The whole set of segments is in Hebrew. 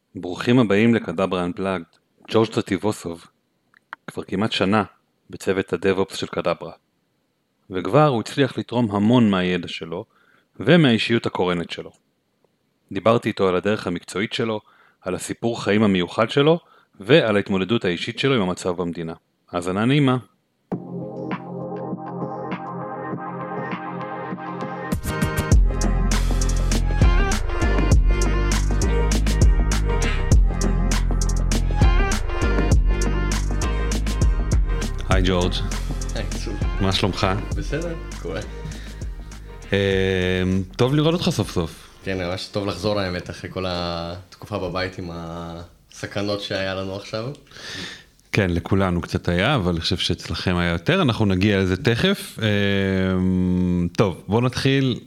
ברוכים הבאים לקדברה Unplugged. ג'ורג' סטיבוסוב כבר כמעט שנה בצוות הדב-אופס של קדברה, וכבר הוא הצליח לתרום המון מהידע שלו ומהאישיות הקורנת שלו. דיברתי איתו על הדרך המקצועית שלו, על הסיפור חיים המיוחד שלו ועל ההתמודדות האישית שלו עם המצב במדינה. האזנה נעימה. היי ג'ורג', מה שלומך? בסדר, קורה. טוב לראות אותך סוף סוף. כן, ממש טוב לחזור האמת אחרי כל התקופה בבית עם הסכנות שהיה לנו עכשיו. כן, לכולנו קצת היה, אבל אני חושב שאצלכם היה יותר, אנחנו נגיע לזה תכף. טוב, בוא נתחיל.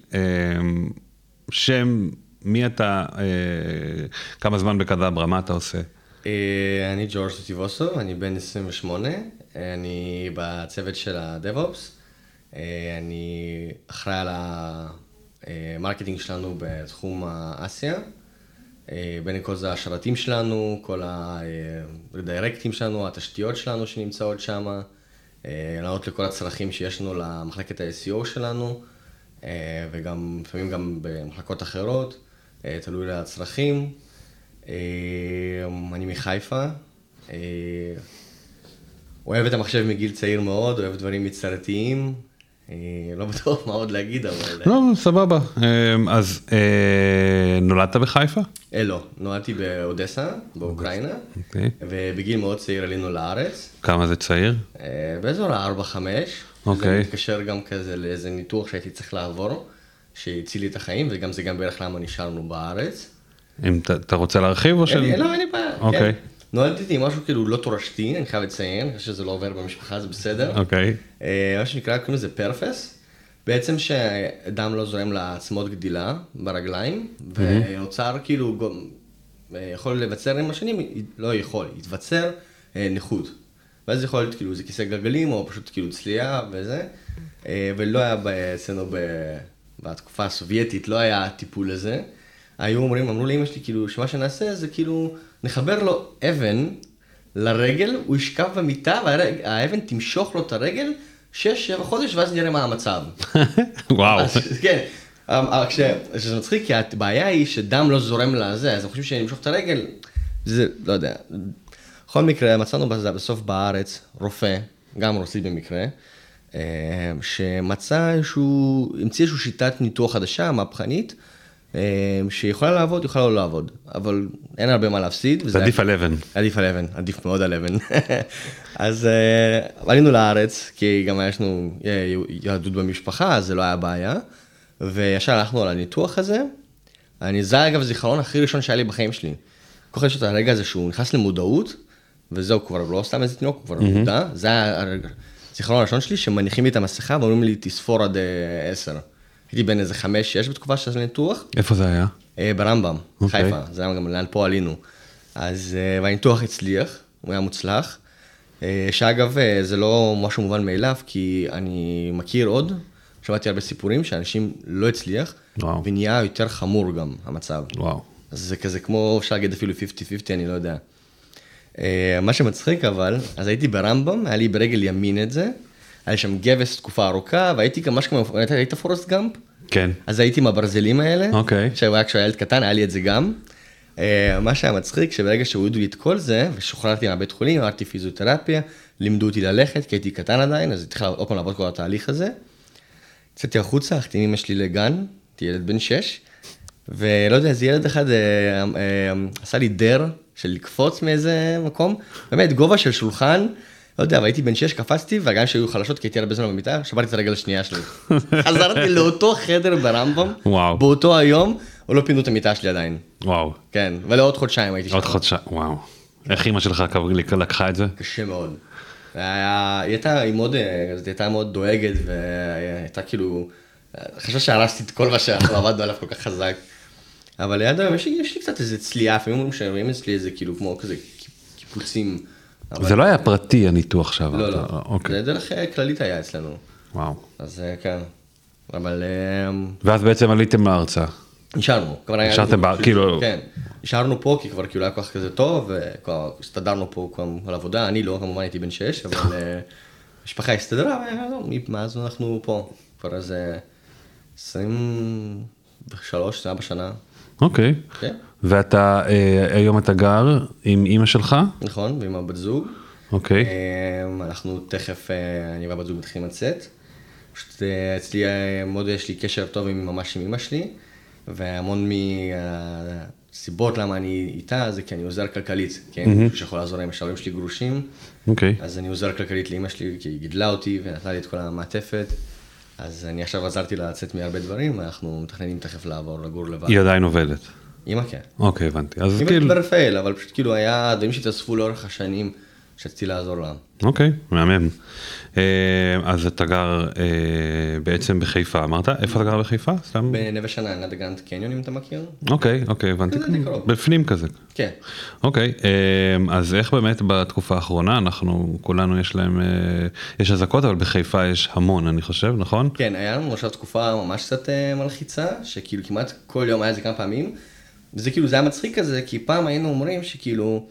שם, מי אתה, כמה זמן בקדברה, מה אתה עושה? אני ג'ורג' סטיבוסוב, אני בן 28, אני בצוות של הדב-אופס, אני אחראי על המרקטינג שלנו בתחום האסיה, בין כל זה השרתים שלנו, כל הדיירקטים שלנו, התשתיות שלנו שנמצאות שם, לענות לכל הצרכים שיש לנו למחלקת ה-SEO שלנו, וגם לפעמים גם במחלקות אחרות, תלוי לצרכים. אני מחיפה, אוהב את המחשב מגיל צעיר מאוד, אוהב דברים יצירתיים, לא בטוח מה עוד להגיד, אבל... לא, סבבה. אז נולדת בחיפה? לא, נולדתי באודסה, באוקראינה, ובגיל מאוד צעיר עלינו לארץ. כמה זה צעיר? באזור ה-4-5. אוקיי. זה מתקשר גם כזה לאיזה ניתוח שהייתי צריך לעבור, שהציל לי את החיים, וגם זה גם בערך למה נשארנו בארץ. אם אתה רוצה להרחיב או של... לא, אין לי בעיה. אוקיי. נולדתי עם משהו כאילו לא תורשתי, אני חייב לציין, אני חושב שזה לא עובר במשפחה, זה בסדר. אוקיי. מה שנקרא, קוראים לזה פרפס, בעצם שאדם לא זורם לעצמות גדילה ברגליים, ונוצר כאילו, יכול לבצר עם השנים, לא יכול, יתבצר נכות. ואז זה יכול להיות כאילו, זה כיסא גלגלים, או פשוט כאילו צלייה וזה, ולא היה אצלנו בתקופה הסובייטית, לא היה הטיפול הזה. אמרו לאמא שלי כאילו, שמה שנעשה זה כאילו, נחבר לו אבן לרגל, הוא ישכב במיטה, והאבן תמשוך לו את הרגל 6-7 חודש, ואז נראה מה המצב. וואו. כן, שזה מצחיק, כי הבעיה היא שדם לא זורם לזה, אז אני חושב שנמשוך את הרגל, זה, לא יודע. בכל מקרה, מצאנו בסוף בארץ רופא, גם רוסי במקרה, המציא איזושהי שיטת ניתוח חדשה, מהפכנית, שיכולה לעבוד, יכולה לא לעבוד, אבל אין הרבה מה להפסיד. זה עדיף על אבן. עדיף על אבן, עדיף מאוד על אבן. אז עלינו לארץ, כי גם יש לנו יהדות במשפחה, אז זה לא היה בעיה, וישר הלכנו על הניתוח הזה. זה אגב זיכרון הכי ראשון שהיה לי בחיים שלי. כל כך יש את הרגע הזה שהוא נכנס למודעות, וזהו כבר לא סתם איזה תינוק, הוא כבר מודע. זה היה הזיכרון הראשון שלי, שמניחים לי את המסכה ואומרים לי תספור עד 10. הייתי בין איזה 5-6 בתקופה של הניתוח. איפה זה היה? ברמב"ם, חיפה, זה היה גם לאן פה עלינו. אז והניתוח הצליח, הוא היה מוצלח. שאגב, זה לא משהו מובן מאליו, כי אני מכיר עוד, שמעתי הרבה סיפורים שאנשים לא הצליח, ונהיה יותר חמור גם המצב. וואו. אז זה כזה כמו, אפשר להגיד אפילו 50-50, אני לא יודע. מה שמצחיק אבל, אז הייתי ברמב"ם, היה לי ברגל ימין את זה, היה לי שם גבס תקופה ארוכה, והייתי ממש כמו, היית פורסט גאמפ? כן. אז הייתי עם הברזלים האלה, אוקיי. כשהוא היה ילד קטן, היה לי את זה גם. מה שהיה מצחיק, שברגע שהורידו לי את כל זה, ושוחררתי מהבית חולים, עברתי פיזיותרפיה, לימדו אותי ללכת, כי הייתי קטן עדיין, אז התחילה עוד פעם לעבוד כל התהליך הזה. יצאתי החוצה, הלכתי עם אמא שלי לגן, הייתי ילד בן 6, ולא יודע, איזה ילד אחד עשה לי דר של לקפוץ מאיזה מקום, באמת, גובה של שולחן, לא יודע, והייתי בן 6, קפצתי, והגם שהיו חלשות, כי הייתי הרבה זמן במיטה, שברתי את הרגל השנייה שלי. חזרתי לאותו חדר ברמב"ם, באותו היום, או לא פינו את המיטה שלי עדיין. וואו. כן, ולעוד חודשיים הייתי שם. עוד חודשיים, וואו. איך אמא שלך לקחה את זה? קשה מאוד. היא הייתה מאוד דואגת, והייתה כאילו, חשבה שהרסתי את כל מה שאנחנו עבדנו עליו כל כך חזק. אבל ליד היום, יש לי קצת איזה צליעה, לפעמים אומרים שרואים אצלי איזה כאילו כמו כזה קיפוצים. זה לא היה פרטי הניתוח שם. לא, לא. זה דרך כללית היה אצלנו. וואו. אז כן. אבל... ואז בעצם עליתם לארצה. נשארנו. נשארתם כאילו... כן, נשארנו פה כי כבר כאילו היה כוח כזה טוב, וכבר הסתדרנו פה על עבודה, אני לא, כמובן הייתי בן 6, אבל המשפחה הסתדרה, מאז אנחנו פה, כבר איזה 23 שנה בשנה. אוקיי, ואתה, היום אתה גר עם אמא שלך? נכון, ועם הבת זוג. אוקיי. אנחנו תכף, אני והבת זוג מתחילים לצאת. פשוט אצלי מאוד יש לי קשר טוב ממש עם אמא שלי, והמון מהסיבות למה אני איתה זה כי אני עוזר כלכלית, כי אני מישהו שיכול לעזור עם השלבים שלי גרושים. אוקיי. אז אני עוזר כלכלית לאמא שלי, כי היא גידלה אותי ונתנה לי את כל המעטפת. אז אני עכשיו עזרתי לה לצאת מהרבה דברים, ואנחנו מתכננים תכף לעבור לגור לבד. היא עדיין עובדת? אמא כן. אוקיי, הבנתי. אמא ברפאל, אבל פשוט כאילו היה דברים שהתאספו לאורך השנים, שרציתי לעזור לה. אוקיי, מהמם. אז אתה גר בעצם בחיפה, אמרת? איפה אתה גר בחיפה? בנווה שאנן, ליד הגרנד קניון, אם אתה מכיר. אוקיי, הבנתי. בפנים כזה. כן. אוקיי, אז איך באמת בתקופה האחרונה, אנחנו, כולנו יש אזעקות, אבל בחיפה יש המון, אני חושב, נכון? כן, היה לנו עכשיו תקופה ממש קצת מלחיצה, שכאילו כמעט כל יום היה זה כמה פעמים, וזה כאילו, זה היה מצחיק כזה, כי פעם היינו אומרים שכאילו,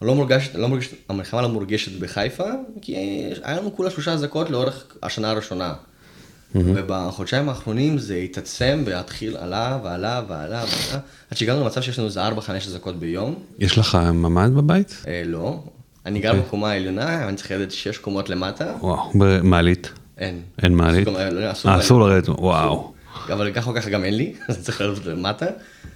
המלחמה לא מורגשת בחיפה, כי היה לנו כולה 3 אזעקות לאורך השנה הראשונה. ובחודשיים האחרונים זה התעצם והתחיל עלה ועלה ועלה ועלה, עד שהגענו למצב שיש לנו איזה 4-5 אזעקות ביום. יש לך ממ"ד בבית? לא. אני גר בקומה העליונה, אני צריך לרדת 6 קומות למטה. וואו, במעלית? אין. אין מעלית? אסור לרדת, וואו. אבל ככה או ככה גם אין לי, אז צריך לרדת למטה,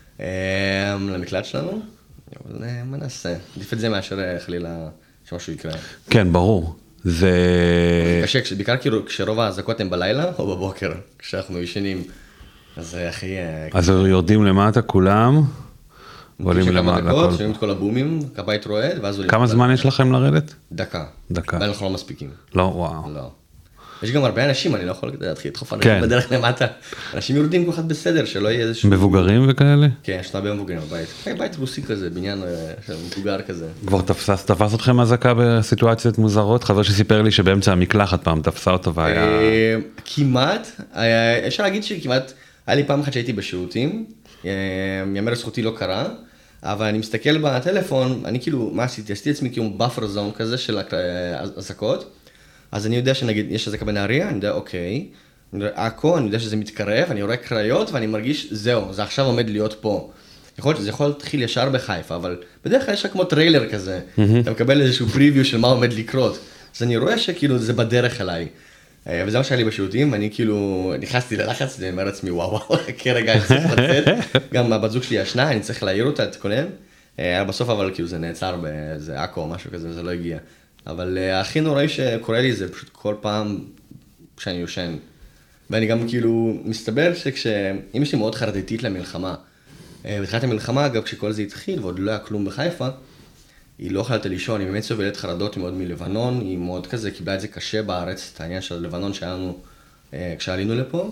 למקלט שלנו. אבל מה נעשה? עדיף את זה מאשר חלילה שמשהו יקרה. כן, ברור. זה... קשה, בעיקר כאילו כשרוב האזעקות הן בלילה או בבוקר, כשאנחנו ישנים. אז זה הכי... אז יורדים למטה כולם, ועולים למעלה. כמה דקות, שומעים את כל הבומים, הבית רועד, ואז... כמה זמן יש לכם לרדת? דקה. דקה. ואנחנו לא מספיקים. לא, וואו. לא. יש גם הרבה אנשים, אני לא יכול להתחיל לדחוף אנשים בדרך למטה. אנשים יורדים כל אחד בסדר, שלא יהיה איזשהו... מבוגרים וכאלה? כן, יש הרבה מבוגרים בבית. בית רוסי כזה, בניין מבוגר כזה. כבר תפס אתכם הזעקה בסיטואציות מוזרות? חבר שסיפר לי שבאמצע המקלחת פעם תפסה אותו והיה... כמעט, אפשר להגיד שכמעט, היה לי פעם אחת שהייתי בשירותים, יאמר לזכותי לא קרה, אבל אני מסתכל בטלפון, אני כאילו, מה עשיתי? עשיתי עצמי כאילו buffer zone כזה של הזעקות, אז אני יודע שנגיד, יש אזעקה בנהריה, אני יודע, אוקיי, אני רואה עכו, אני יודע שזה מתקרב, אני רואה קריות, ואני מרגיש, זהו, זה עכשיו עומד להיות פה. זה יכול להתחיל ישר בחיפה, אבל בדרך כלל יש רק כמו טריילר כזה, אתה מקבל איזשהו פריוויו של מה עומד לקרות. אז אני רואה שכאילו זה בדרך אליי. וזה מה שהיה לי בשירותים, ואני כאילו נכנסתי ללחץ, ואני אומר לעצמי, וואו, חכה רגע, אני צריך לצאת. גם הבת זוג שלי ישנה, אני צריך להעיר אותה, תתכונן. בסוף אבל כאילו זה נעצר באיזה עכו או משהו כזה, זה לא הגיע. אבל הכי נוראי שקורה לי זה פשוט כל פעם כשאני יושן. ואני גם כאילו מסתבר שאמא שלי מאוד חרדתית למלחמה. בתחילת המלחמה, אגב, כשכל זה התחיל ועוד לא היה כלום בחיפה, היא לא יכולה לישון, היא באמת סובלת חרדות מאוד מלבנון, היא מאוד כזה קיבלה את זה קשה בארץ, את העניין של לבנון שהיה לנו כשעלינו לפה.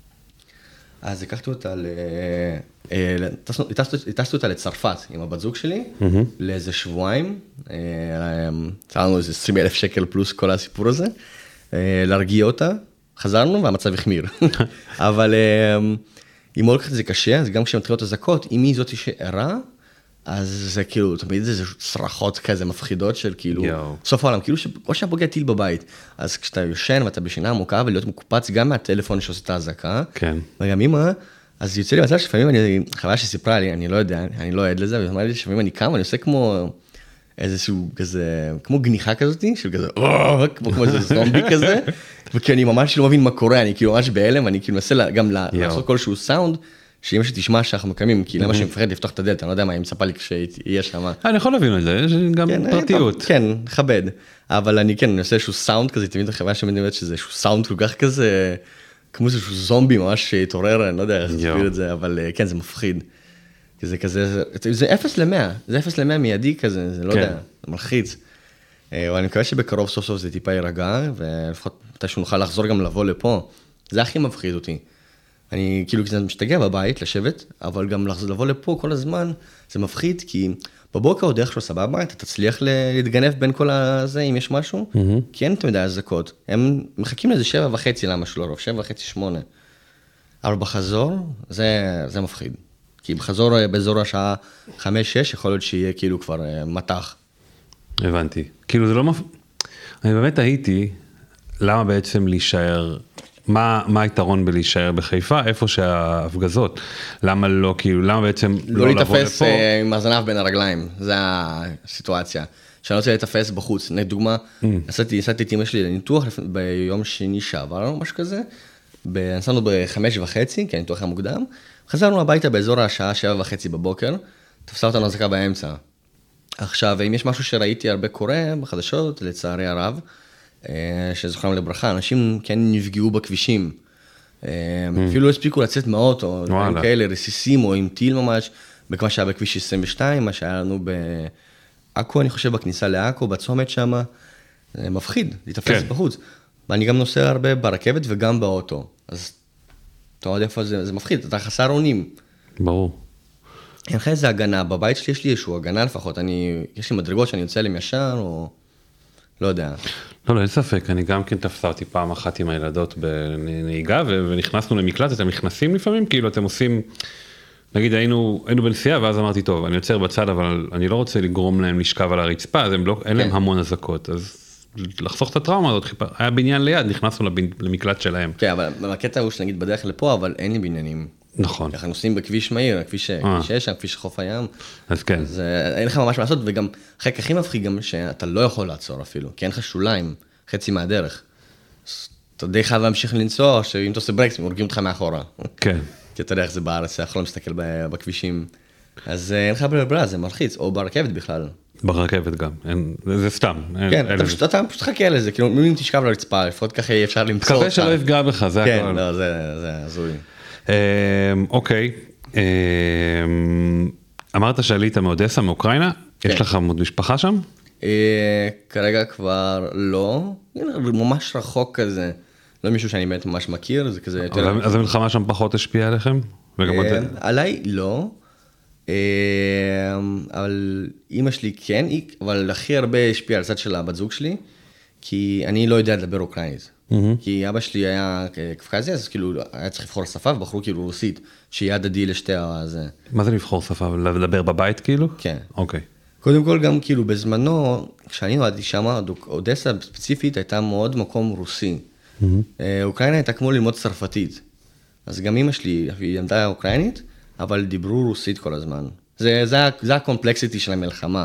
אז לקחתי אותה הטסתי אותה לצרפת עם הבת זוג שלי, לאיזה שבועיים, צעה לנו איזה 20,000 שקל פלוס כל הסיפור הזה, להרגיע אותה, חזרנו והמצב החמיר. אבל היא מאוד לקחת את זה קשה, אז גם כשמתחילות אזעקות, אם היא זאת שערה, אז זה כאילו, תמיד זה צרחות כזה מפחידות של כאילו, סוף העולם, כאילו כמו שהיה פוגע טיל בבית, אז כשאתה יושן ואתה בשינה עמוקה ולהיות מקופץ גם מהטלפון שעושה את ההזעקה, וגם אמא, אז יוצא לי מצב שפעמים אני, חוויה שסיפרה לי, אני לא יודע, אני לא עד לזה, והיא אמרה לי שפעמים אני קם, אני עושה כמו איזשהו כזה, כמו גניחה כזאת, של כזה, כמו איזה זומבי כזה, וכי אני ממש לא מבין מה קורה, אני כאילו ממש בהלם, אני כאילו מנסה גם לעשות כלשהו סאונד, שאמא שתשמע שאנחנו מקמים, כי למה שמפחד לפתוח את הדלת, אני לא יודע מה, היא מצפה לי כשיהיה שם. אני יכול להבין את זה, יש גם פרטיות. כן, נכבד. אבל אני כן, אני עושה איזשהו סאונד כזה, תמיד החברה שמדברת שזה איזשהו סאונד כל כך כזה, כמו איזשהו זומבי ממש שהתעורר, אני לא יודע איך להסביר את זה, אבל כן, זה מפחיד. זה כזה, זה 0-100, זה 0-100 מיידי כזה, זה לא יודע, זה מלחיץ. אבל אני מקווה שבקרוב סוף סוף זה טיפה יירגע, ולפחות מתישהו נוכל לחזור גם לבוא לפה. זה הכי מפחיד אותי. אני כאילו קצת משתגע בבית, לשבת, אבל גם לבוא לפה כל הזמן, זה מפחיד, כי בבוקר עוד איכשהו סבבה, אתה תצליח להתגנב בין כל הזה, אם יש משהו, כי אין תמיד הזעקות. הם מחכים לזה 7.5 למה שלא רוב, 7.5-8. אבל בחזור, זה מפחיד. כי בחזור באזור השעה 5-6, יכול להיות שיהיה כאילו כבר מתח. הבנתי. כאילו זה לא אני באמת הייתי, למה בעצם להישאר, מה היתרון בלהישאר בחיפה, איפה שההפגזות? למה לא, כאילו, למה בעצם לא לבוא להתאפס לפה? עם הזנב בין הרגליים, זה הסיטואציה. שאני רוצה להתאפס בחוץ. לדוגמה, נסעתי את אמא שלי לניתוח ביום שני שעבר, או משהו כזה. נסענו ב5:30, כי הניתוח היה מוקדם. חזרנו הביתה באזור השעה 7:30 בבוקר, תפסה אותנו אזעקה באמצע. עכשיו, אם יש משהו שראיתי הרבה קורה בחדשות, לצערי הרב, שזוכרם לברכה, אנשים כן נפגעו בכבישים. אפילו לא הספיקו לצאת מהאוטו, דברים כאלה, רסיסים או עם טיל ממש, בכמה שהיה בכביש 22, מה שהיה לנו בעכו, אני חושב, בכניסה לעכו, בצומת שם, זה מפחיד, להתאפס בחוץ. ואני גם נוסע הרבה ברכבת וגם באוטו, אז אתה יודע איפה זה מפחיד, אתה חסר אונים. ברור. אין לך איזה הגנה, בבית שלי יש לי איזשהו הגנה לפחות, יש לי מדרגות שאני יוצא להם ישר, או לא יודע. לא, אין ספק, אני גם כן תפסה אותי פעם אחת עם הילדות בנהיגה, ונכנסנו למקלט, אתם נכנסים לפעמים, כאילו אתם עושים, נגיד היינו בנסיעה, ואז אמרתי, טוב, אני יוצר בצד, אבל אני לא רוצה לגרום להם לשכב על הרצפה, אז אין להם המון אזעקות, אז לחסוך את הטראומה הזאת, היה בניין ליד, נכנסנו למקלט שלהם. כן, אבל הקטע הוא שנגיד בדרך לפה, אבל אין לי בניינים. נכון. אנחנו נוסעים בכביש מהיר, כביש 6, כביש חוף הים. אז כן. אז אין לך ממש מה לעשות, וגם חלק הכי מפחיד גם שאתה לא יכול לעצור אפילו, כי אין לך שוליים, חצי מהדרך. אתה די חייב להמשיך לנסוע, שאם אתה עושה ברקס, הם הורגים אותך מאחורה. כן. כי אתה יודע איך זה בארץ, אתה יכול להסתכל בכבישים. אז אין לך ברירה, זה מלחיץ, או ברכבת בכלל. ברכבת גם, זה סתם. כן, אתה פשוט חכה לזה, כאילו, אם תשכב לרצפה, לפחות ככה יהיה אפשר למצוא אותך. מקווה שלא יפגע בך, זה הכל. כן, לא, זה הזוי. אוקיי, אמרת שעלית מאודסה, מאוקראינה, יש לך עוד משפחה שם? כרגע כבר לא, ממש רחוק כזה, לא מישהו שאני באמת ממש מכיר, זה כזה יותר... אז המלחמה שם פחות השפיעה עליכם? עליי לא, אבל אמא שלי כן, אבל הכי הרבה השפיעה על הצד של הבת זוג שלי, כי אני לא יודע לדבר אוקראינית. כי אבא שלי היה קווקזי, אז כאילו היה צריך לבחור שפה, ובחרו כאילו רוסית, שיהיה הדדי לשתי הזה. מה זה לבחור שפה? לדבר בבית כאילו? כן. אוקיי. קודם כל גם כאילו בזמנו, כשאני נולדתי שם, אודסה ספציפית הייתה מאוד מקום רוסי. אוקראינה הייתה כמו ללמוד צרפתית. אז גם אמא שלי, היא למדה אוקראינית, אבל דיברו רוסית כל הזמן. זה הקומפלקסיטי של המלחמה.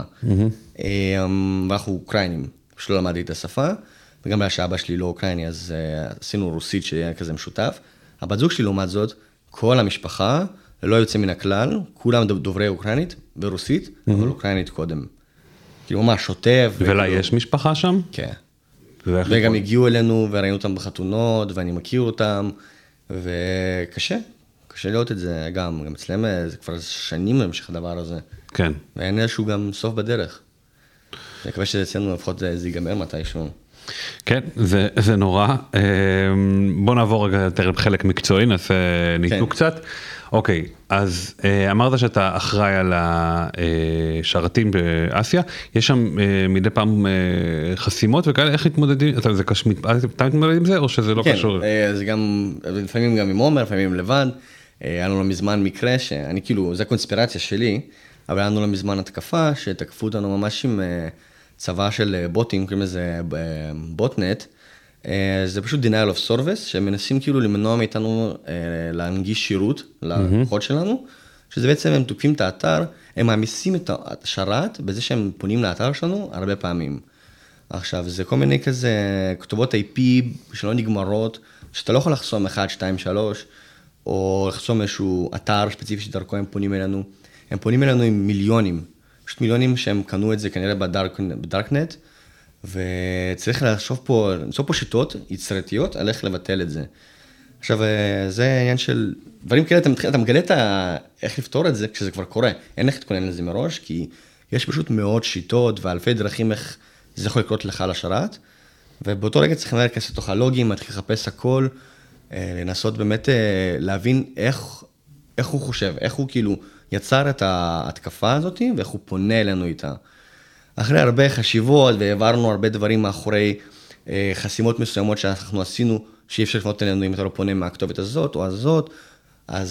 ואנחנו אוקראינים, פשוט לא למדתי את השפה. וגם בגלל שאבא שלי לא אוקראיני, אז עשינו רוסית שיהיה כזה משותף. הבת זוג שלי לעומת זאת, כל המשפחה, ללא יוצא מן הכלל, כולם דוברי אוקראינית ורוסית, אבל אוקראינית קודם. כאילו ממש שוטף. ולה יש משפחה שם? כן. וגם הגיעו אלינו וראינו אותם בחתונות, ואני מכיר אותם, וקשה לראות את זה גם אצלם, זה כבר שנים להמשך הדבר הזה. כן. ואין איזשהו גם סוף בדרך. אני מקווה שזה אצלנו לפחות זה ייגמר מתישהו. כן, זה נורא. בוא נעבור רגע יותר חלק מקצועי, נעשה ניתוק קצת. אוקיי, אז אמרת שאתה אחראי על השרתים באסיה, יש שם מדי פעם חסימות וכאלה, איך מתמודדים? אתה מתמודד עם זה או שזה לא קשור? כן, זה גם, לפעמים גם עם עומר, לפעמים עם לבד. היה לנו לא מזמן מקרה שאני כאילו, זה קונספירציה שלי, אבל היה לנו לא מזמן התקפה, שתקפו אותנו ממש עם צבא של בוטים, קוראים לזה בוטנט, זה פשוט denial of service, שמנסים כאילו למנוע מאיתנו להנגיש שירות ללקוחות שלנו, שזה בעצם הם תוקפים את האתר, הם מעמיסים את השרת בזה שהם פונים לאתר שלנו הרבה פעמים. עכשיו, זה כל מיני כזה כתובות IP שלא נגמרות, שאתה לא יכול לחסום 1, 2, 3, או לחסום איזשהו אתר ספציפי שדרכו הם פונים אלינו. הם פונים אלינו עם מיליונים, פשוט מיליונים שהם קנו את זה כנראה בדארקנט, וצריך למצוא פה שיטות יצירתיות על איך לבטל את זה. עכשיו, זה עניין של דברים כאלה, אתה מגלה איך לפתור את זה כשזה כבר קורה. אין איך להתכונן לזה מראש, כי יש פשוט מאות שיטות ואלפי דרכים איך זה יכול לקרות לך לשרת, ובאותו רגע צריכים להיכנס לתוך הלוגים, להתחיל לחפש הכל, לנסות באמת להבין איך הוא חושב, איך הוא כאילו יצר את ההתקפה הזאת, ואיך הוא פונה אלינו איתה. אחרי הרבה חשיבות, והעברנו הרבה דברים מאחורי חסימות מסוימות שאנחנו עשינו, שאי אפשר לפנות אלינו אם אתה לא פונה מהכתובת הזאת או הזאת, אז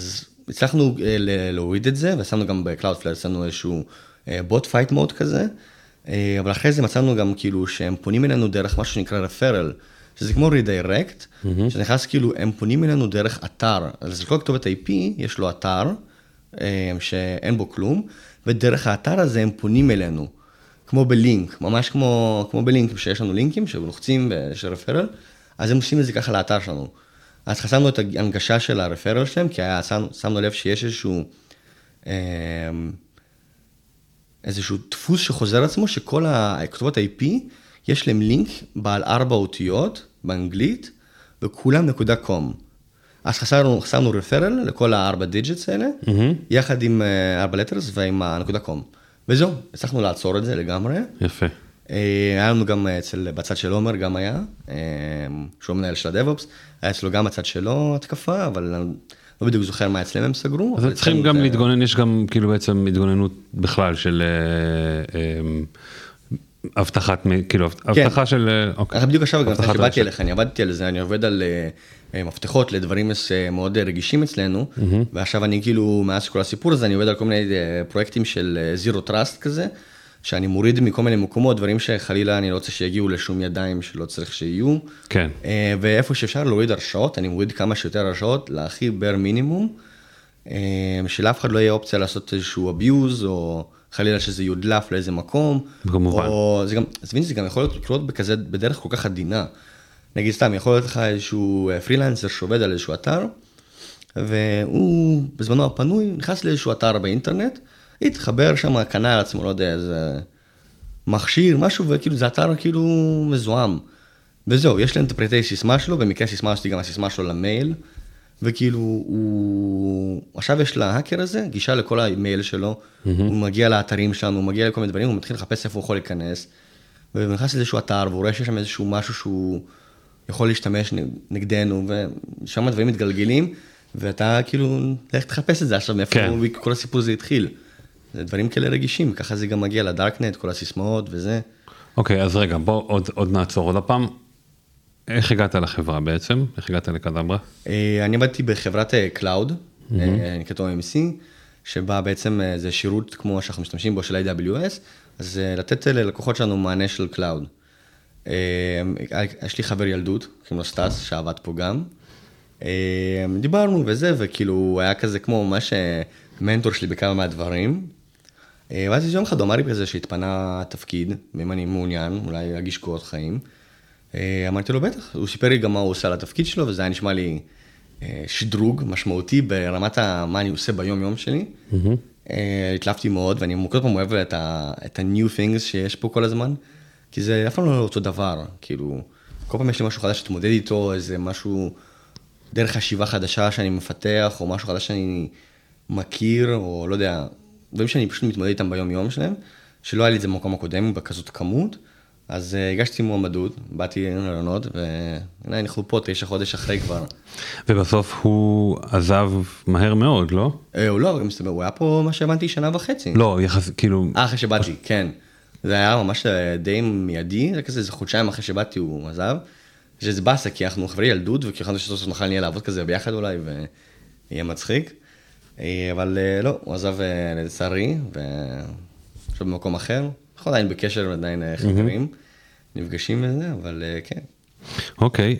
הצלחנו להוריד את זה, ושמנו גם ב-Cloudflare, שמנו איזשהו bot fight mode כזה, אבל אחרי זה מצאנו גם כאילו שהם פונים אלינו דרך משהו שנקרא referral, שזה כמו redirect, שנכנס כאילו, הם פונים אלינו דרך אתר, אז לכל כתובת IP יש לו אתר, שאין בו כלום, ודרך האתר הזה הם פונים אלינו, כמו בלינק, ממש כמו בלינק, שיש לנו לינקים שלוחצים של referral, אז הם עושים את זה ככה לאתר שלנו. אז חסמנו את ההנגשה של הרפרל שלהם, כי שמנו לב שיש איזשהו דפוס שחוזר עצמו, שכל הכתובות IP, יש להם לינק בעל 4 אותיות באנגלית, וכולם .com. אז חסמנו רפרל לכל ה4 דיג'יטס האלה, יחד עם 4 letters ועם .com. וזהו, הצלחנו לעצור את זה לגמרי. יפה. היה לנו גם בצד של עומר גם היה, שהוא מנהל של הדב-אופס, היה אצלו גם בצד שלו התקפה, אבל לא בדיוק זוכר מה אצלם הם סגרו. אז צריכים גם להתגונן, יש גם כאילו בעצם התגוננות בכלל של הבטחת, כאילו הבטחה של... אנחנו בדיוק עכשיו, גם שבאתי אליך, אני עבדתי על זה, אני עובד על מפתחות לדברים מאוד רגישים אצלנו, ועכשיו אני כאילו, מאז כל הסיפור הזה, אני עובד על כל מיני פרויקטים של Zero Trust כזה, שאני מוריד מכל מיני מקומות, דברים שחלילה אני לא רוצה שיגיעו לשום ידיים שלא צריך שיהיו. כן. ואיפה שאפשר להוריד הרשאות, אני מוריד כמה שיותר הרשאות, להכי בר מינימום, שלאף אחד לא יהיה אופציה לעשות איזשהו abuse, או חלילה שזה יודלף לאיזה מקום. כמובן. זה גם יכול לקרות בדרך כל כך עדינה. נגיד סתם, יכול להיות לך איזשהו פרילנסר שעובד על איזשהו אתר, והוא בזמנו הפנוי נכנס לאיזשהו אתר באינטרנט, התחבר שם, קנה על עצמו, לא יודע, איזה מכשיר, משהו, וכאילו זה אתר כאילו מזוהם. וזהו, יש להם את הפרטי סיסמה שלו, במקרה סיסמה עשיתי גם הסיסמה שלו למייל, וכאילו הוא, עכשיו יש להאקר הזה, גישה לכל המייל שלו, הוא מגיע לאתרים שלנו, הוא מגיע לכל מיני דברים, הוא מתחיל לחפש איפה הוא יכול להיכנס, ונכנס לאיזשהו אתר, והוא רואה שיש שם איזשהו משהו שהוא יכול להשתמש נגדנו, ושם הדברים מתגלגלים, ואתה כאילו, לך תחפש את זה עכשיו, מאיפה כל הסיפור הזה התחיל. זה דברים כאלה רגישים, ככה זה גם מגיע לדארקנט, כל הסיסמאות וזה. אוקיי, אז רגע, בוא עוד נעצור עוד הפעם. איך הגעת לחברה בעצם? איך הגעת לקדברה? אני עבדתי בחברת קלאוד, נקראת OMC, שבה בעצם זה שירות כמו שאנחנו משתמשים בו של AWS, אז לתת ללקוחות שלנו מענה של קלאוד. יש לי חבר ילדות, קוראים לו סטאס, שעבד פה גם. דיברנו וזה, וכאילו היה כזה כמו ממש מנטור שלי בכמה מהדברים. ואז יום אחד הוא אמר לי כזה שהתפנה תפקיד, ואם אני מעוניין, אולי להגיש קורות חיים. אמרתי לו בטח, הוא סיפר לי גם מה הוא עושה על התפקיד שלו, וזה היה נשמע לי שדרוג משמעותי ברמת מה אני עושה ביום יום שלי. התלהבתי מאוד, ואני כל פעם אוהב את ה-new things שיש פה כל הזמן, כי זה אף פעם לא אותו דבר, כאילו, כל פעם יש לי משהו חדש שתמודד איתו, איזה משהו, דרך חשיבה חדשה שאני מפתח, או משהו חדש שאני מכיר, או לא יודע, דברים שאני פשוט מתמודד איתם ביום יום שלהם, שלא היה לי את זה במקום הקודם, בכזאת כמות, אז הגשתי מועמדות, באתי לענות, והנה אנחנו פה 9 חודש אחרי כבר. ובסוף הוא עזב מהר מאוד, לא? הוא לא, גם מסתבר, הוא היה פה מה שהבנתי 1.5 שנה. לא, יחס, כאילו... אחרי שבאתי, כן. זה היה ממש די מיידי, זה כזה, זה חודשיים אחרי שבאתי הוא עזב, שזה באסה, כי אנחנו חברי ילדות, וכי חשבתי שסוף נוכל נהיה לעבוד כזה ביחד אולי, ויהיה מצחיק. אבל לא, הוא עזב לצערי, ועכשיו במקום אחר. אנחנו עדיין בקשר, עדיין חברים, נפגשים וזה, אבל כן. אוקיי,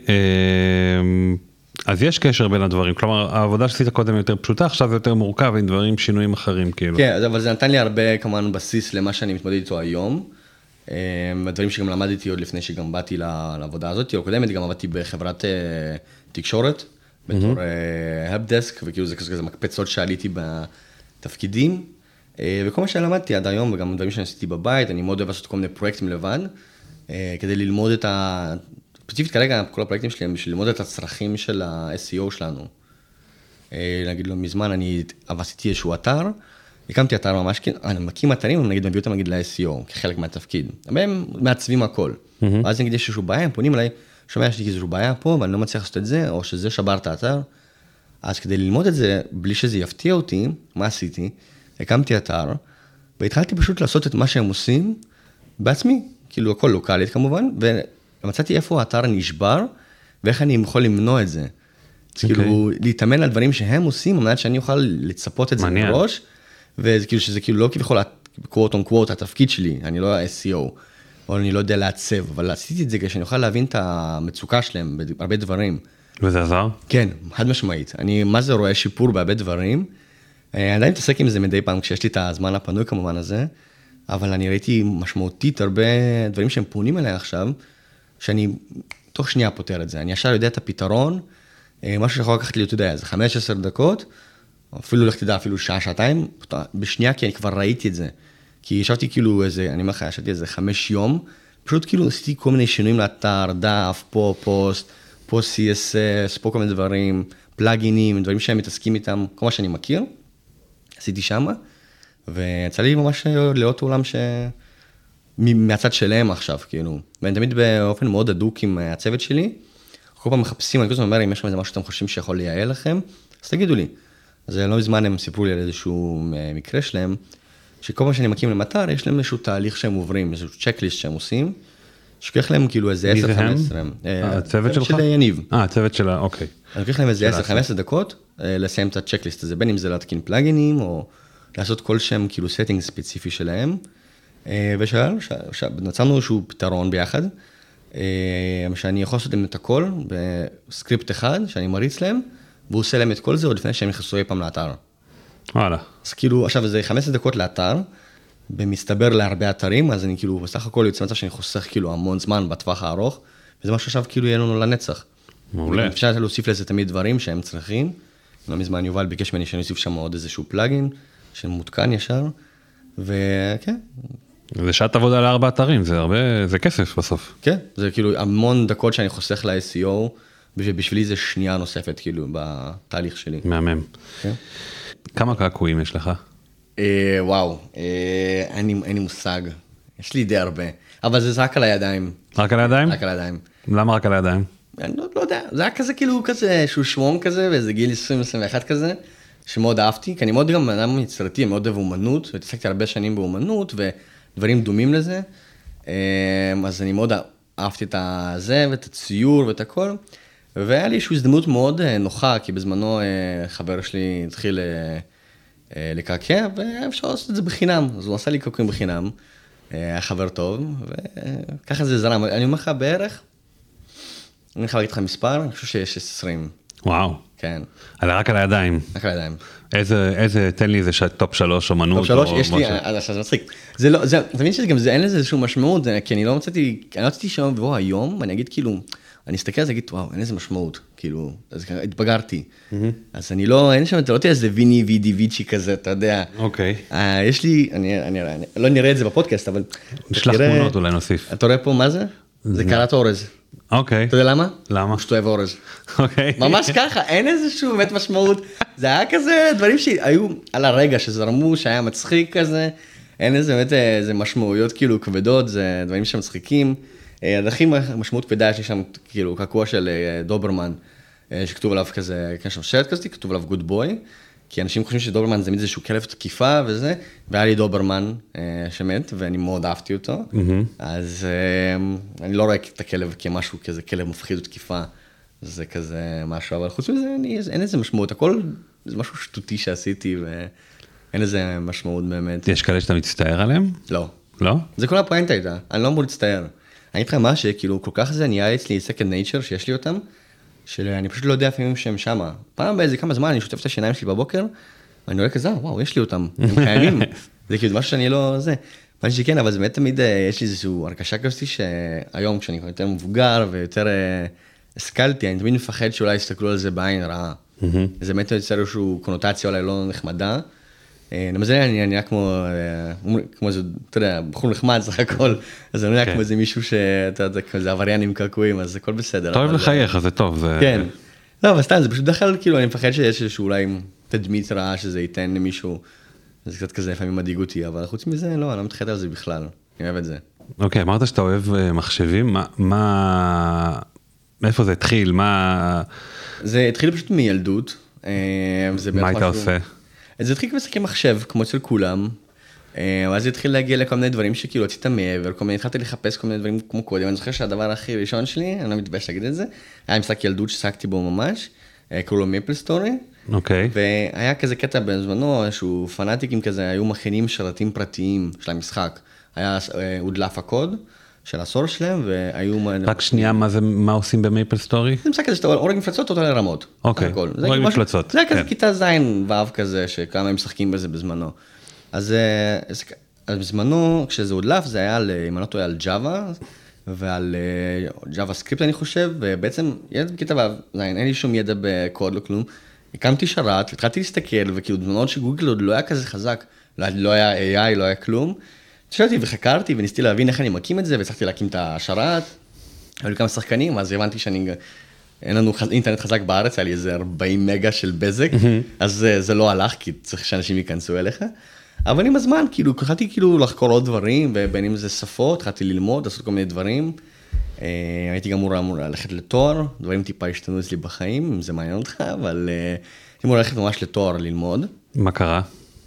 אז יש קשר בין הדברים, כלומר, העבודה שעשית קודם יותר פשוטה, עכשיו זה יותר מורכב עם דברים, שינויים אחרים, כאילו. כן, אבל זה נתן לי הרבה, כמובן, בסיס למה שאני מתמודד איתו היום. הדברים שגם למדתי עוד לפני שגם באתי לעבודה הזאת, או קודמת, גם עבדתי בחברת תקשורת, בתור helpdesk, וכאילו זה כזה מקפצות שעליתי בתפקידים, וכל מה שלמדתי עד היום, וגם דברים שאני עשיתי בבית, אני מאוד אוהב לעשות כל מיני פרויקטים לבד, כדי ללמוד את ספציפית כרגע, כל הפרויקטים שלי הם בשביל ללמוד את הצרכים של ה-SEO שלנו. נגיד לו, מזמן אני עשיתי איזשהו אתר, הקמתי אתר ממש, אני מקים אתרים, נגיד מביא אותם נגיד ל-SEO, כחלק מהתפקיד. הם מעצבים הכל. ואז נגיד יש איזשהו בעיה, הם פונים אליי, שומע שיש לי איזשהו בעיה פה, ואני לא מצליח לעשות את זה, או שזה שבר את האתר. אז כדי ללמוד את זה, בלי שזה יפתיע אותי, מה עשיתי? הקמתי אתר, והתחלתי פשוט לעשות את מה שהם עושים בעצמי, כאילו הכל לוקלית כמובן, ומצאתי איפה האתר נשבר, ואיך אני יכול למנוע את זה. אז כאילו, להתאמן על דברים שהם עושים, על מנת שאני אוכל לצפות את זה בראש, וזה כאילו שזה כאילו לא כביכול, quote on quote, התפקיד שלי, אני לא ה-SEO, או אני לא יודע לעצב, אבל עשיתי את זה כדי שאני אוכל להבין את המצוקה שלהם בהרבה דברים. וזה עזר? כן, חד משמעית. אני מה זה רואה שיפור בהרבה דברים, אני עדיין מתעסק עם זה מדי פעם, כשיש לי את הזמן הפנוי כמובן הזה, אבל אני ראיתי משמעותית הרבה דברים שהם פונים אליי עכשיו, שאני תוך שנייה פותר את זה. אני ישר יודע את הפתרון, משהו שיכול לקחת לי, אתה יודע, זה 15 דקות, אפילו לך תדע, אפילו שעה, שעתיים, בשנייה, כי אני כבר ראיתי את זה. כי ישבתי כאילו איזה, אני אומר לך, ישבתי איזה 5 יום, פשוט כאילו עשיתי כל מיני שינויים לאתר, דף, פה פוסט, פה CSS, פה כל מיני דברים, פלאגינים, דברים שהם מתעסקים איתם, כל מה שאני מכיר, עשיתי שמה, ויצא לי ממש לראות עולם מהצד שלהם עכשיו, כאילו, ואני תמיד באופן מאוד הדוק עם הצוות שלי, כל פעם מחפשים, אני כל הזמן אומר, אם יש שם איזה משהו שאתם חושבים שיכול לייעל לכם, אז תגידו לי. אז לא מזמן הם סיפרו לי על איזשהו מקרה שלהם, שכל פעם שאני מקים להם אתר, יש להם איזשהו תהליך שהם עוברים, איזשהו צ'קליסט שהם עושים, שוקח להם כאילו איזה 10-15. הצוות שלך? של יניב. הצוות שלה, אוקיי. אני לוקח להם איזה 10-15 דקות, לסיים את הצ'קליסט הזה, בין אם זה להתקין פלאגינים, או לעשות כל שם כאילו סטינג ספציפי שלהם, ונצרנו איזשהו פתרון ביחד, שאני יכול לעשות להם את הכל, בסקריפט אחד, שאני מריץ להם, והוא עושה להם את כל זה עוד לפני שהם נכנסו אי פעם לאתר. וואלה. אז כאילו, עכשיו זה 15 דקות לאתר, במסתבר להרבה אתרים, אז אני כאילו, בסך הכל יוצא מצב שאני חוסך כאילו המון זמן בטווח הארוך, וזה מה שעכשיו כאילו יהיה לנו לנצח. מעולה. אפשר להוסיף לזה תמיד דברים שהם צריכים. לא מזמן יובל ביקש ממני שאני אוסיף שם עוד איזשהו פלאגין, שמותקן ישר, וכן. זה שעת עבודה ל4 אתרים, זה הרבה, זה כסף בסוף. כן, זה כאילו המון דקות שאני חוסך ל-SEO, ובשבילי זה שנייה נוספת כאילו בתהליך שלי. מהמם. כן. כמה קעקועים יש לך? וואו, אין לי מושג, יש לי די הרבה, אבל זה רק על הידיים. רק על הידיים? רק על הידיים. למה רק על הידיים? אני לא יודע, זה היה כזה כאילו כזה שהוא שוום כזה, ואיזה גיל 20-21 כזה, שמאוד אהבתי, כי אני מאוד גם אדם יצירתי, מאוד אוהב אומנות, והתעסקתי הרבה שנים באומנות, ודברים דומים לזה, אז אני מאוד אהבתי את זה, ואת הציור ואת הכל, והיה לי איזושהי הזדמנות מאוד נוחה, כי בזמנו חבר שלי התחיל לקעקע, ואפשר לעשות את זה בחינם, אז הוא עשה לי קעקועים בחינם, היה חבר טוב, וככה זה זרם, אני אומר לך בערך, אני חייב להגיד לך מספר, אני חושב שיש 20. וואו. כן. רק על הידיים. רק על הידיים. איזה, תן לי איזה טופ 3 אומנות. טופ 3, יש לי, אז זה מצחיק. זה לא, אתה מבין שגם אין לזה איזשהו משמעות, כי אני לא מצאתי שם, ובוא היום, אני אגיד כאילו, אני אסתכל על זה, אגיד, וואו, אין לזה משמעות, כאילו, אז התבגרתי. אז אני לא, אין שם, אתה לא תהיה איזה ויני וידי ויצ'י כזה, אתה יודע. אוקיי. יש לי, אני לא נראה את זה בפודקאסט, אבל... נשלח תמונות אולי נוסיף. אתה רואה פה מה זה? זה קלת אורז. אוקיי. אתה יודע למה? למה? פשוט אוהב אורז. אוקיי. ממש ככה, אין איזשהו באמת משמעות. זה היה כזה דברים שהיו על הרגע שזרמו, שהיה מצחיק כזה. אין איזה באמת איזה משמעויות כאילו כבדות, זה דברים שמצחיקים. הכי משמעות כבדה יש לי שם כאילו קעקוע של דוברמן, שכתוב עליו כזה, יש שם שלט כזה, כתוב עליו גוד בוי. כי אנשים חושבים שדוברמן זה איזשהו כלב תקיפה וזה, והיה לי דוברמן שמת, ואני מאוד אהבתי אותו. אז אני לא רואה את הכלב כמשהו כזה, כלב מפחיד ותקיפה, זה כזה משהו, אבל חוץ מזה אין איזה משמעות, הכל זה משהו שטותי שעשיתי, ואין איזה משמעות באמת. יש כאלה שאתה מצטער עליהם? לא. לא? זה כל הפואנטה הייתה, אני לא אמור להצטער. אני אגיד לך מה שכאילו כל כך זה נהיה אצלי second nature שיש לי אותם, שאני פשוט לא יודע לפעמים שהם שמה. פעם באיזה כמה זמן אני שוטף את השיניים שלי בבוקר, ואני רואה כזה, וואו, יש לי אותם, הם קיימים. זה כאילו משהו שאני לא, זה. ואני שכן, אבל זה באמת תמיד, יש לי איזשהו הרגשה כזאת שהיום כשאני יותר מבוגר ויותר השכלתי, אני תמיד מפחד שאולי יסתכלו על זה בעין רעה. זה באמת יוצר איזשהו קונוטציה אולי לא נחמדה. למזל אני נראה כמו איזה, אתה יודע, בחור נחמד סך הכל, אז אני נראה כמו איזה מישהו שאתה יודע, כזה עבריין עם קעקועים, אז הכל בסדר. אתה אוהב לחייך, אז זה טוב. כן. לא, אבל סתם, זה פשוט דחל, כאילו, אני מפחד שיש איזשהו אולי תדמית רעה שזה ייתן למישהו, זה קצת כזה לפעמים מדאיג אותי, אבל חוץ מזה, לא, אני לא מתחילת על זה בכלל, אני אוהב את זה. אוקיי, אמרת שאתה אוהב מחשבים, מאיפה זה התחיל, זה התחיל פשוט מילדות. מה היית עושה? זה התחיל כמשחקי מחשב, כמו אצל כולם, ואז זה התחיל להגיע לכל מיני דברים שכאילו הוצאת מעבר, התחלתי לחפש כל מיני דברים כמו קודם, אני זוכר שהדבר הכי ראשון שלי, אני לא מתבייש להגיד את זה, היה משחק ילדות ששחקתי בו ממש, קראו לו מיפל סטורי. אוקיי. והיה כזה קטע בזמנו, שהוא פנאטיקים כזה, היו מכינים שרתים פרטיים של המשחק. הודלף הקוד של הסור שלהם, והיו... רק שנייה, מה עושים במייפל סטורי? זה משחק כזה שאתה הורג מפלצות, אתה עולה לרמות. אוקיי, הורג מפלצות. זה היה כזה כיתה זין ואב כזה, שכמה הם משחקים בזה בזמנו. אז בזמנו, כשזה הודלף, זה היה, אם אני לא טועה, על ג'אווה, ועל ג'אווה סקריפט אני חושב, ובעצם ילד בכיתה ואב זין, אין לי שום ידע בקוד, לא כלום. הקמתי שרת, התחלתי להסתכל, וכאילו דמנות שגוגל עוד לא היה כזה חזק, לא היה AI, לא היה כלום. שאלתי וחקרתי וניסיתי להבין איך אני מקים את זה, והצלחתי להקים את השרת, היו לי כמה שחקנים, אז הבנתי אין לנו אינטרנט חזק בארץ, היה לי איזה 40 מגה של בזק, אז זה לא הלך, כי צריך שאנשים ייכנסו אליך. אבל עם הזמן, כאילו, התחלתי כאילו לחקור עוד דברים, ובין אם זה שפות, התחלתי ללמוד, לעשות כל מיני דברים. הייתי גם אמור ללכת לתואר, דברים טיפה השתנו אצלי בחיים, אם זה מעניין אותך, אבל הייתי אמור ללכת ממש לתואר ללמוד. מה קרה?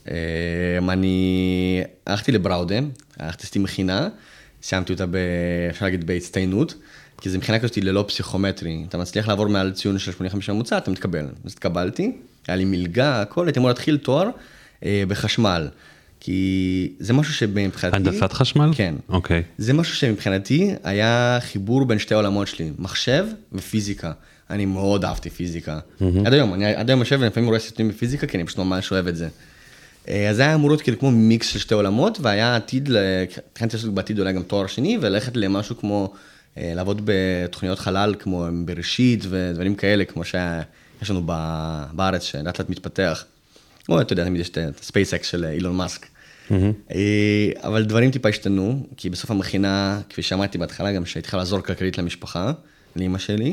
אני הלכתי לבראודה, הלכתי מכינה, סיימתי אותה, אפשר להגיד, בהצטיינות, כי זו מכינה כזאת ללא פסיכומטרי, אתה מצליח לעבור מעל ציון של 85 ממוצע, אתה מתקבל. אז התקבלתי, היה לי מלגה, הכל, הייתי אמור להתחיל תואר בחשמל, כי זה משהו שמבחינתי... הנדסת חשמל? כן. אוקיי. זה משהו שמבחינתי היה חיבור בין שתי העולמות שלי, מחשב ופיזיקה. אני מאוד אהבתי פיזיקה. עד היום יושב ולפעמים רואה סרטונים בפיזיקה, כי אני פשוט ממש אוהב את זה. אז זה היה אמור להיות כאילו כמו מיקס של שתי עולמות, והיה עתיד, תכנתי לעשות בעתיד אולי גם תואר שני, וללכת למשהו כמו, לעבוד בתוכניות חלל, כמו בראשית ודברים כאלה, כמו שיש לנו בארץ, שלאט לאט מתפתח. או אתה יודע, תמיד יש את הספייסקס של אילון מאסק. אבל דברים טיפה השתנו, כי בסוף המכינה, כפי שאמרתי בהתחלה, גם שהייתי חייב לעזור כלכלית למשפחה, לאמא שלי,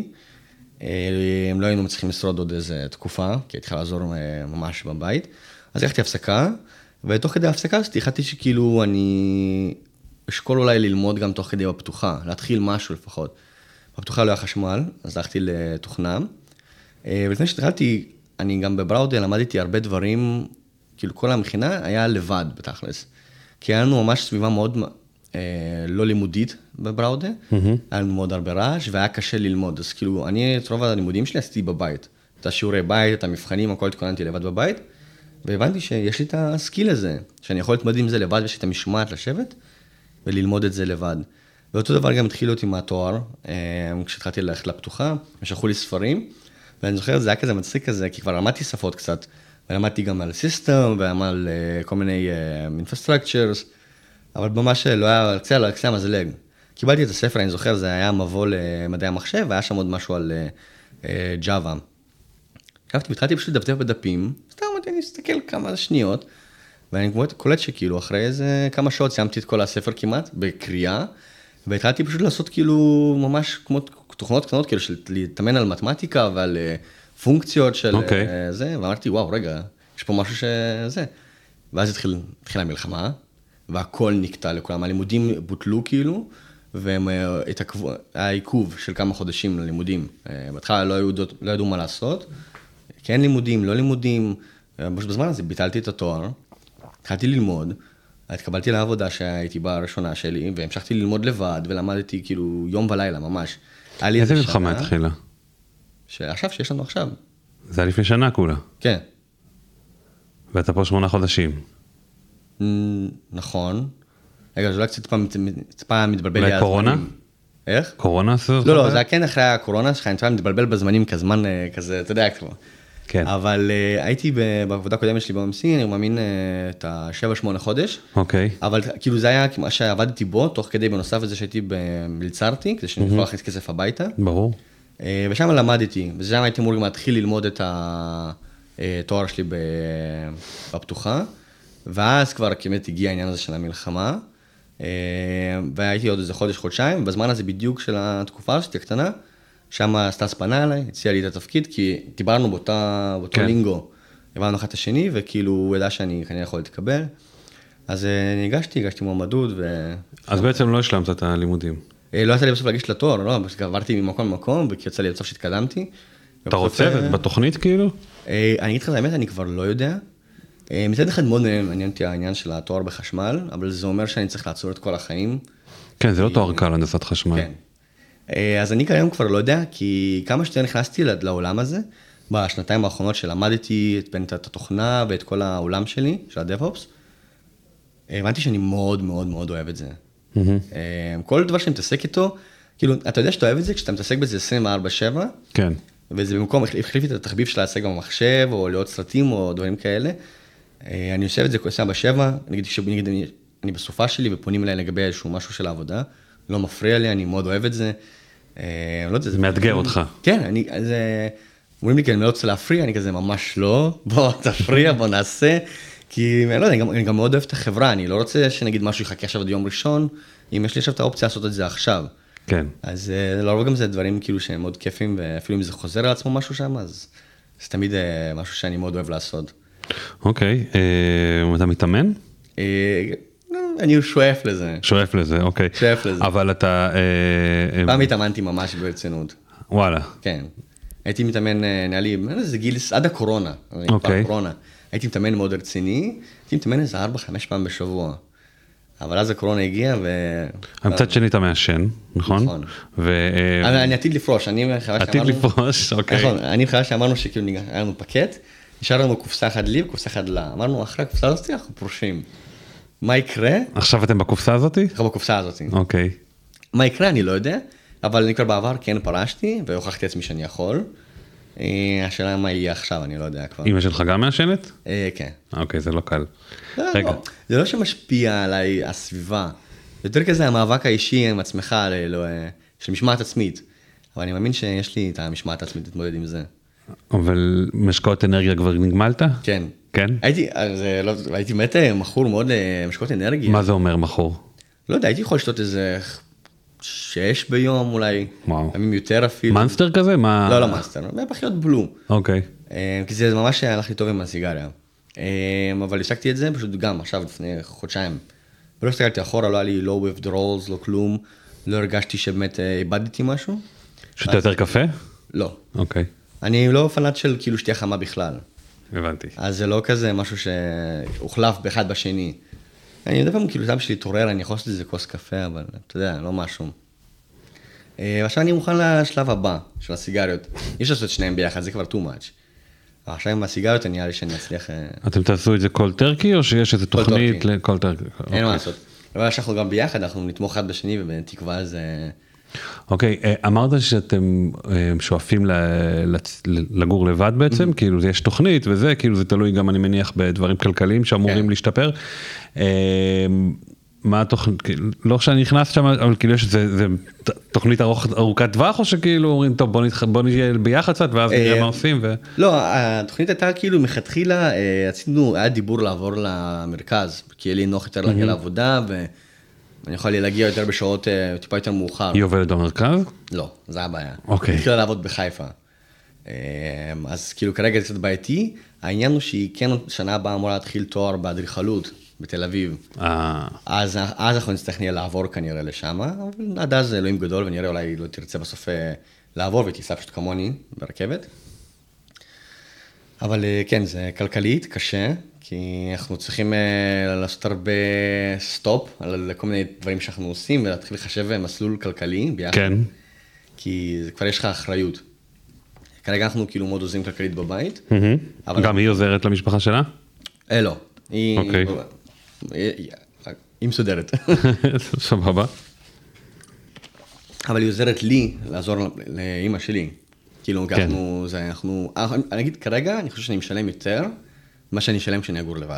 הם לא היינו מצליחים לשרוד עוד איזה תקופה, כי הייתי חייב לעזור ממש בבית. אז הלכתי הפסקה, ותוך כדי ההפסקה הזאת החלטתי שכאילו אני אשקול אולי ללמוד גם תוך כדי בפתוחה, להתחיל משהו לפחות. בפתוחה לא היה חשמל, אז הלכתי לתוכנה, ולפני שהתחלתי, אני גם בבראודה למדתי הרבה דברים, כאילו כל המכינה היה לבד בתכלס, כי היה לנו ממש סביבה מאוד לא לימודית בבראודה, היה לנו מאוד הרבה רעש, והיה קשה ללמוד, אז כאילו אני את רוב הלימודים שלי עשיתי בבית, את השיעורי בית, את המבחנים, הכל התכוננתי לבד בבית, והבנתי שיש לי את הסקיל הזה, שאני יכול להתמודד עם זה לבד, ויש לי את המשמעת לשבת, וללמוד את זה לבד. ואותו דבר גם התחיל אותי מהתואר, כשהתחלתי ללכת לפתוחה, הם שלחו לי ספרים, ואני זוכר, זה היה כזה מצחיק כזה, כי כבר למדתי שפות קצת, ולמדתי גם על סיסטם, ועל כל מיני infrastructures, אבל ממש לא היה, קצה המזלג. קיבלתי את הספר, אני זוכר, זה היה מבוא למדעי המחשב, והיה שם עוד משהו על ג'אווה. התחלתי פשוט לדפדף בדפים, סתם אני אסתכל כמה שניות, ואני קולט שכאילו אחרי איזה כמה שעות סיימתי את כל הספר כמעט, בקריאה, והתחלתי פשוט לעשות כאילו ממש כמו תוכנות קטנות, כאילו של להתאמן על מתמטיקה ועל פונקציות של זה, ואמרתי וואו רגע, יש פה משהו שזה, ואז התחילה המלחמה, והכל נקטע לכולם, הלימודים בוטלו כאילו, והיה עיכוב של כמה חודשים ללימודים, בהתחלה לא ידעו מה לעשות, כן לימודים, לא לימודים, בזמן הזה ביטלתי את התואר, התחלתי ללמוד, התקבלתי לעבודה שהייתי בראשונה שלי, והמשכתי ללמוד לבד, ולמדתי כאילו יום ולילה ממש. איזה מלחמה התחילה? עכשיו, שיש לנו עכשיו. זה היה לפני שנה כולה. כן. ואתה פה 8 חודשים. נכון. רגע, זה אולי קצת טיפה מתבלבל לי. אולי קורונה? איך? קורונה? לא, זה היה כן אחרי הקורונה שלך, אני טיפה מתבלבל בזמנים כזמן כזה, אתה יודע כבר. כן. אבל הייתי בעבודה הקודמת שלי ב-MC, אני מאמין את ה7-8 חודש. אוקיי. אבל כאילו זה היה מה שעבדתי בו, תוך כדי בנוסף לזה שהייתי מלצרתי, כדי שאני יכול להכניס כסף הביתה. ברור. ושם למדתי, ושם הייתי אמור גם להתחיל ללמוד את התואר שלי בפתוחה, ואז כבר כמעט הגיע העניין הזה של המלחמה, והייתי עוד איזה חודש-חודשיים, ובזמן הזה בדיוק של התקופה הזאת הקטנה, שם סטאס פנה אליי, הציע לי את התפקיד, כי דיברנו באותו לינגו, הבנו אחד את השני, וכאילו הוא ידע שאני כנראה יכול להתקבל. אז אני הגשתי מועמדות אז בעצם לא השלמת את הלימודים. לא יצא לי בסוף להגיש לתואר, לא, פשוט עברתי ממקום למקום, וכי יצא לי בסוף שהתקדמתי. אתה רוצה בתוכנית כאילו? אני אגיד לך את האמת, אני כבר לא יודע. מצד אחד מאוד מעניין אותי העניין של התואר בחשמל, אבל זה אומר שאני צריך לעצור את כל החיים. כן, זה לא תואר קל, הנדסת חשמל. כן. אז אני כיום כבר לא יודע, כי כמה שיותר נכנסתי לעולם הזה, בשנתיים האחרונות שלמדתי את התוכנה ואת כל העולם שלי, של ה-DevOps, הבנתי שאני מאוד מאוד מאוד אוהב את זה. כל דבר שאני מתעסק איתו, כאילו, אתה יודע שאתה אוהב את זה, כשאתה מתעסק בזה 24/7, כן. וזה במקום, החליף את התחביב של להעסק במחשב, או לראות סרטים, או דברים כאלה. אני עושה את זה 24/7, נגיד אני בסופה שלי, ופונים אליי לגבי איזשהו משהו של העבודה, לא מפריע לי, אני מאוד אוהב את זה. זה מאתגר אותך. כן, אומרים לי, כי אני לא רוצה להפריע, אני כזה ממש לא, בוא תפריע, בוא נעשה, כי אני לא יודע, אני גם מאוד אוהב את החברה, אני לא רוצה שנגיד משהו יחכה עכשיו עד יום ראשון, אם יש לי עכשיו את האופציה לעשות את זה עכשיו. כן. אז לרוב גם זה דברים כאילו שהם מאוד כיפים, ואפילו אם זה חוזר על עצמו משהו שם, אז זה תמיד משהו שאני מאוד אוהב לעשות. אוקיי, אתה מתאמן? אני שואף לזה. שואף לזה, אוקיי. שואף לזה. אבל אתה... פעם התאמנתי ממש ברצינות. וואלה. כן. הייתי מתאמן, נראה לי, זה גיל, עד הקורונה. אוקיי. הייתי מתאמן מאוד רציני, הייתי מתאמן איזה 4-5 פעם בשבוע. אבל אז הקורונה הגיעה ו... מצד שני אתה מעשן, נכון? נכון. אני עתיד לפרוש, עתיד לפרוש, אוקיי. נכון, אני חייב שאמרנו שכאילו היה לנו פקט, נשאר לנו קופסה אחת לי וקופסה אחת לה. אמרנו, אחרי הקופסה הזאת אנחנו פרושים. מה יקרה? עכשיו אתם בקופסה הזאת? אנחנו בקופסה הזאת. אוקיי. מה יקרה אני לא יודע, אבל אני כבר בעבר כן פרשתי, והוכחתי עצמי שאני יכול. השאלה מה יהיה עכשיו, אני לא יודע כבר. אמא שלך גם מעשנת? כן. אוקיי, זה לא קל. רגע. זה לא שמשפיע עליי הסביבה. יותר כזה המאבק האישי עם עצמך, של משמעת עצמית. אבל אני מאמין שיש לי את המשמעת העצמית להתמודד עם זה. אבל משקאות אנרגיה כבר נגמלת? כן. כן? הייתי באמת מכור מאוד למשקאות אנרגיה. מה זה אומר מכור? לא יודע, הייתי יכול לשתות איזה 6 ביום אולי. וואו. ימים יותר אפילו. מאנסטר כזה? לא מאנסטר, פחיות בלו. אוקיי. כי זה ממש הלך לי טוב עם הסיגריה. אבל השקתי את זה פשוט גם עכשיו לפני חודשיים. ולא הסתכלתי אחורה, לא היה לי לא withdrawals, לא כלום. לא הרגשתי שבאמת איבדתי משהו. שותה יותר קפה? לא. אוקיי. אני לא פנאט של כאילו שתייה חמה בכלל. הבנתי. אז זה לא כזה משהו שהוחלף באחד בשני. אני יודע פעם כאילו, דם שלי תורר, אני יכול לעשות איזה כוס קפה, אבל אתה יודע, לא משהו. עכשיו אני מוכן לשלב הבא של הסיגריות. יש לעשות שניהם ביחד, זה כבר too much. עכשיו עם הסיגריות, נראה לי שאני אצליח... אתם תעשו את זה כל טרקי, או שיש איזו תוכנית לכל טרקי? אין מה לעשות. אבל אנחנו גם ביחד, אנחנו נתמוך אחד בשני, ובתקווה זה... אוקיי, אמרת שאתם שואפים לגור לבד בעצם, כאילו יש תוכנית וזה, כאילו זה תלוי גם אני מניח בדברים כלכליים שאמורים להשתפר. מה התוכנית, לא שאני נכנס שם, אבל כאילו יש זה תוכנית ארוכת טווח, או שכאילו אומרים, טוב בוא נהיה ביחד קצת, ואז נראה מה עושים? לא, התוכנית הייתה כאילו מלכתחילה, היה דיבור לעבור למרכז, כי יהיה לי נוח יותר להגיע לעבודה, ואני יכול להגיע יותר בשעות טיפה יותר מאוחר. היא עובדת במרכז? לא, זה הבעיה. אוקיי. היא התחילה לעבוד בחיפה. אז כאילו כרגע זה קצת בעייתי, העניין הוא שהיא כן שנה הבאה אמורה להתחיל תואר באדריכלות. בתל אביב. אז אנחנו נצטרך נהיה לעבור כנראה לשם, אבל עד אז אלוהים גדול, ונראה אולי לא תרצה בסוף לעבור, ותיסע פשוט כמוני ברכבת. אבל כן, זה כלכלית, קשה, כי אנחנו צריכים לעשות הרבה סטופ על כל מיני דברים שאנחנו עושים, ולהתחיל לחשב מסלול כלכלי ביחד. כן. כי כבר יש לך אחריות. כרגע אנחנו כאילו מאוד עוזרים כלכלית בבית. גם היא עוזרת למשפחה שלה? לא. אוקיי. היא מסודרת. סבבה. אבל היא עוזרת לי לעזור לאמא שלי. כאילו, אני אגיד כרגע, אני חושב שאני משלם יותר, מה שאני אשלם כשאני אגור לבד.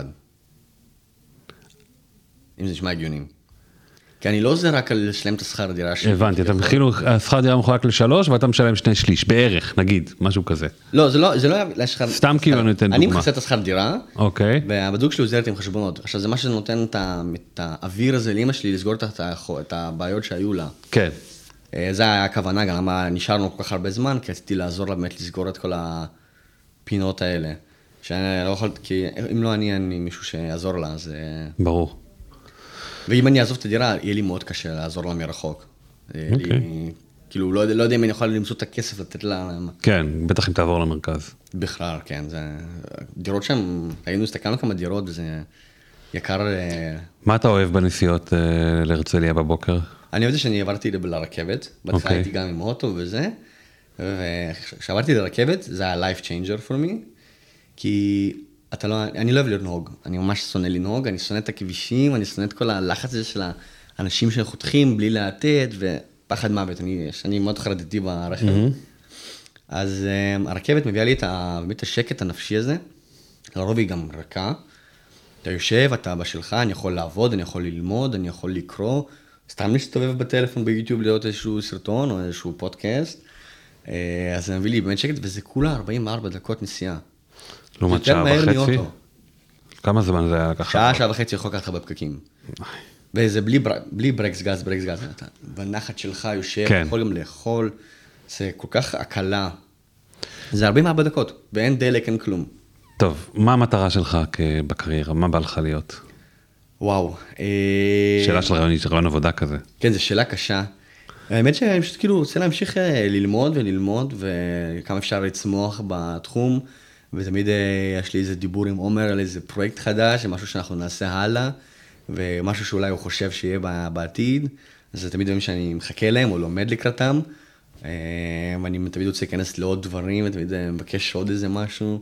אם זה נשמע הגיונים. כי אני לא עוזר רק על לשלם את השכר הדירה שלי. הבנתי, אתה כאילו, השכר דירה מחולק ל3, ואתה משלם 2/3, בערך, נגיד, משהו כזה. לא, זה לא... סתם כאילו אני נותן דוגמה. אני מכסה את השכר דירה, אוקיי. והבדוק שלי עוזרת עם חשבונות. עכשיו, זה מה שנותן את האוויר הזה לאמא שלי, לסגור את הבעיות שהיו לה. כן. זה היה הכוונה, גם למה נשארנו כל כך הרבה זמן, כי רציתי לעזור לה באמת לסגור את כל הפינות האלה. שאני לא יכול, כי אם לא אני מישהו שיעזור לה, אז... ברור. ואם אני אעזוב את הדירה, יהיה לי מאוד קשה לעזור לה מרחוק. כאילו, לא יודע אם אני יכול למצוא את הכסף לתת לה... כן, בטח אם תעבור למרכז. בכלל, כן. דירות שם, היינו הסתכלנו כמה דירות, וזה יקר... מה אתה אוהב בנסיעות להרצליה בבוקר? אני אוהב שאני עברתי לרכבת, בהתחלה הייתי גם עם אוטו וזה, וכשעברתי לרכבת, זה היה life changer for me, כי אני לא אוהב לנהוג, אני ממש שונא לנהוג, אני שונא את הכבישים, אני שונא את כל הלחץ הזה של האנשים שחותכים בלי להטט, ופחד מוות, אני מאוד חרדתי ברכב. אז הרכבת מביאה לי את השקט הנפשי הזה, לרוב היא גם רכה, אתה יושב, אתה בשלך, אני יכול לעבוד, אני יכול ללמוד, אני יכול לקרוא, סתם להסתובב בטלפון ביוטיוב לראות איזשהו סרטון או איזשהו פודקאסט, אז זה מביא לי באמת שקט, וזה כולה 44 דקות נסיעה. לעומת שעה וחצי? כמה זמן זה היה לקחת? שעה וחצי יכול לקחת לך בפקקים. וזה בלי ברקס גז, אתה בנחת שלך יושב, יכול גם לאכול, זה כל כך הקלה. זה 44 דקות, ואין דלק, אין כלום. טוב, מה המטרה שלך בקריירה? מה בא לך להיות? וואו. שאלה של רעיון עבודה כזה. כן, זו שאלה קשה. האמת שאני פשוט כאילו רוצה להמשיך ללמוד, וכמה אפשר לצמוח בתחום, ותמיד יש לי איזה דיבור עם עומר על איזה פרויקט חדש, משהו שאנחנו נעשה הלאה, ומשהו שאולי הוא חושב שיהיה בעתיד, אז זה תמיד דברים שאני מחכה להם או לומד לקראתם, ואני תמיד רוצה להיכנס לעוד דברים, ותמיד מבקש עוד איזה משהו,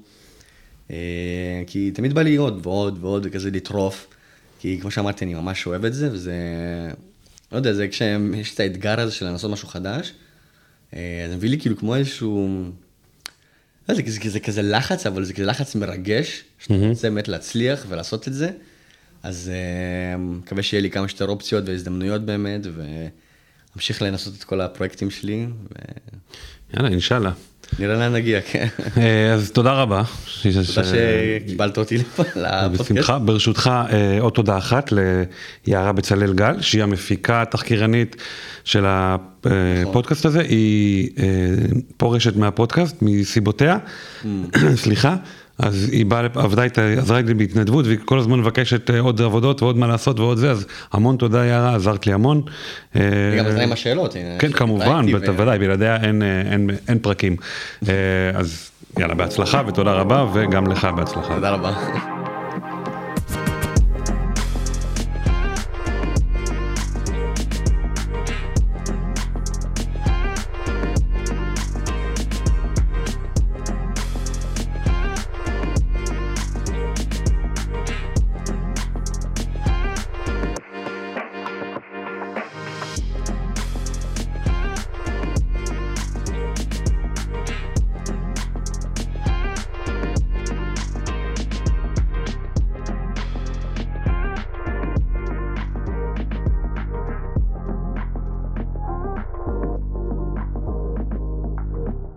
כי תמיד בא לי עוד ועוד וכזה לטרוף, כי כמו שאמרתי, אני ממש אוהב את זה, וזה, לא יודע, זה כשיש את האתגר הזה של לנסות משהו חדש, זה מביא לי כאילו כמו איזשהו, זה כזה לחץ, אבל זה כזה לחץ מרגש, שאתה רוצה באמת להצליח ולעשות את זה, אז מקווה שיהיה לי כמה שיותר אופציות והזדמנויות באמת, ואמשיך לנסות את כל הפרויקטים שלי. יאללה, אינשאללה. נראה לאן נגיע, כן. אז תודה רבה. תודה שקיבלת אותי לפודקאסט. בשמחה, ברשותך עוד תודה אחת ליערה בצלאל גל, שהיא המפיקה התחקירנית של הפודקאסט הזה, היא פורשת מהפודקאסט, מסיבותיה, סליחה, אז היא עזרה לי בהתנדבות, והיא כל הזמן מבקשת עוד עבודות ועוד מה לעשות ועוד זה, אז המון תודה יערה, עזרת לי המון. היא גם עזרה עם השאלות. כן, כמובן, בוודאי, בלעדיה אין פרקים. אז יאללה, בהצלחה ותודה רבה, וגם לך בהצלחה. תודה רבה.